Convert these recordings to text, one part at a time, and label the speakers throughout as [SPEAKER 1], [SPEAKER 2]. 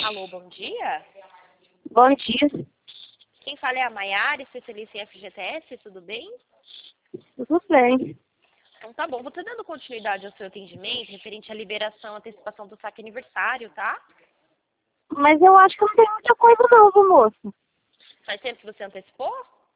[SPEAKER 1] Alô, bom dia.
[SPEAKER 2] Bom dia,
[SPEAKER 1] Quem fala é a Maiara, especialista em FGTS, tudo bem?
[SPEAKER 2] tudo bem?
[SPEAKER 1] Então tá bom, vou estar dando continuidade ao seu atendimento referente à liberação, antecipação do saque aniversário, tá?
[SPEAKER 2] Mas eu acho que não tem muita coisa não, viu, moço?
[SPEAKER 1] Faz tempo que você antecipou?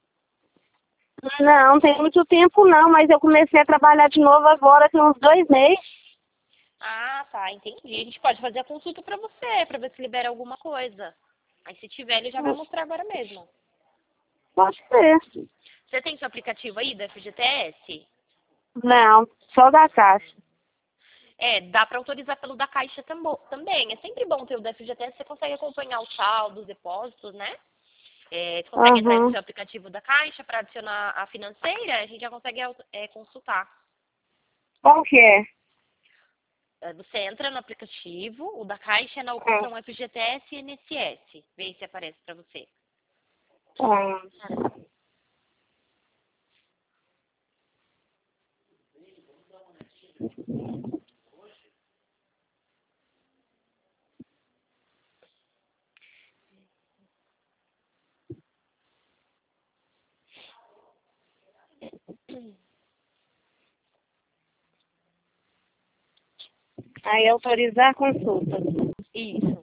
[SPEAKER 2] Não, tem muito tempo não, mas eu comecei a trabalhar de novo agora, tem uns 2 meses.
[SPEAKER 1] Ah, tá, entendi. A gente pode fazer a consulta pra você, pra ver se libera alguma coisa. Aí se tiver, ele já vai mostrar agora mesmo.
[SPEAKER 2] Pode ser.
[SPEAKER 1] Você tem seu aplicativo aí da FGTS?
[SPEAKER 2] Não, só da Caixa.
[SPEAKER 1] É, dá para autorizar pelo da Caixa também. É sempre bom ter o da FGTS, você consegue acompanhar o saldo, os depósitos, né? É, você consegue entrar no
[SPEAKER 2] Aham.
[SPEAKER 1] seu aplicativo da Caixa para adicionar a financeira, a gente já consegue consultar.
[SPEAKER 2] Qual que é?
[SPEAKER 1] Você entra no aplicativo, o da Caixa é na
[SPEAKER 2] Ah,
[SPEAKER 1] opção FGTS e INSS. Vê se aparece para você.
[SPEAKER 2] ah. Aí autorizar a consulta.
[SPEAKER 1] Isso.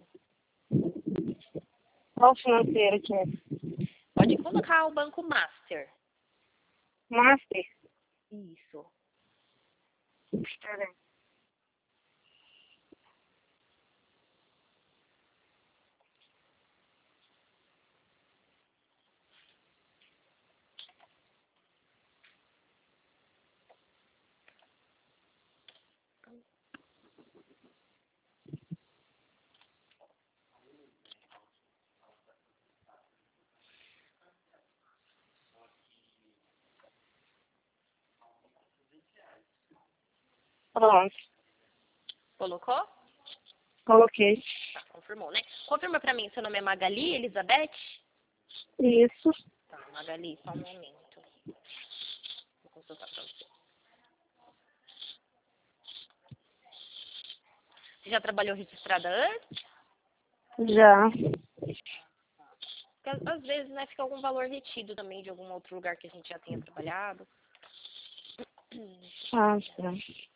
[SPEAKER 2] Qual financeiro que é?
[SPEAKER 1] Pode colocar o Banco Master.
[SPEAKER 2] Master?
[SPEAKER 1] Isso.
[SPEAKER 2] Peraí. Pronto,
[SPEAKER 1] Colocou?
[SPEAKER 2] coloquei.
[SPEAKER 1] Tá, confirmou, né? Confirma para mim, seu nome é Magali Elizabeth?
[SPEAKER 2] Isso.
[SPEAKER 1] Tá, Magali, só um momento. Vou consultar para você. Você já trabalhou registrada antes?
[SPEAKER 2] Já.
[SPEAKER 1] Porque às vezes, né, fica algum valor retido também de algum outro lugar que a gente já tenha trabalhado. Deixa eu
[SPEAKER 2] Ah,
[SPEAKER 1] ver.
[SPEAKER 2] tá.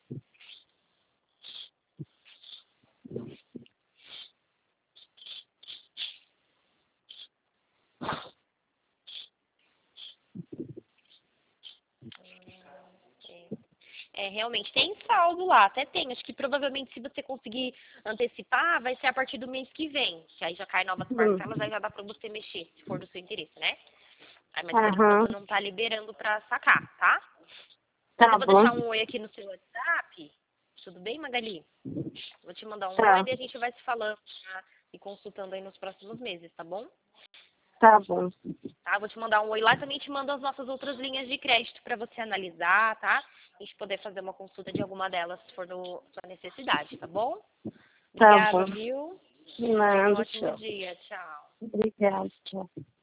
[SPEAKER 1] Realmente tem saldo lá, até tem. Acho que provavelmente se você conseguir antecipar, vai ser a partir do mês que vem. Que aí já cai novas parcelas, aí já dá pra você mexer, se for do seu interesse, né? Aí, mas por
[SPEAKER 2] Aham.
[SPEAKER 1] enquanto não tá liberando pra sacar, tá? Mas
[SPEAKER 2] Tá
[SPEAKER 1] eu vou
[SPEAKER 2] bom.
[SPEAKER 1] deixar um oi aqui no seu WhatsApp. Tudo bem, Magali? Vou te mandar um oi
[SPEAKER 2] Tá.
[SPEAKER 1] e a gente vai se falando, tá? E consultando aí nos próximos meses, tá bom?
[SPEAKER 2] Tá bom.
[SPEAKER 1] Tá? Vou te mandar um oi lá, também te mando as nossas outras linhas de crédito para você analisar, tá? A gente poder fazer uma consulta de alguma delas, se for sua necessidade, tá bom?
[SPEAKER 2] Tá
[SPEAKER 1] Obrigada,
[SPEAKER 2] bom.
[SPEAKER 1] viu? Tenha um
[SPEAKER 2] Nada,
[SPEAKER 1] ótimo
[SPEAKER 2] tchau.
[SPEAKER 1] dia. Tchau.
[SPEAKER 2] Obrigada, tchau.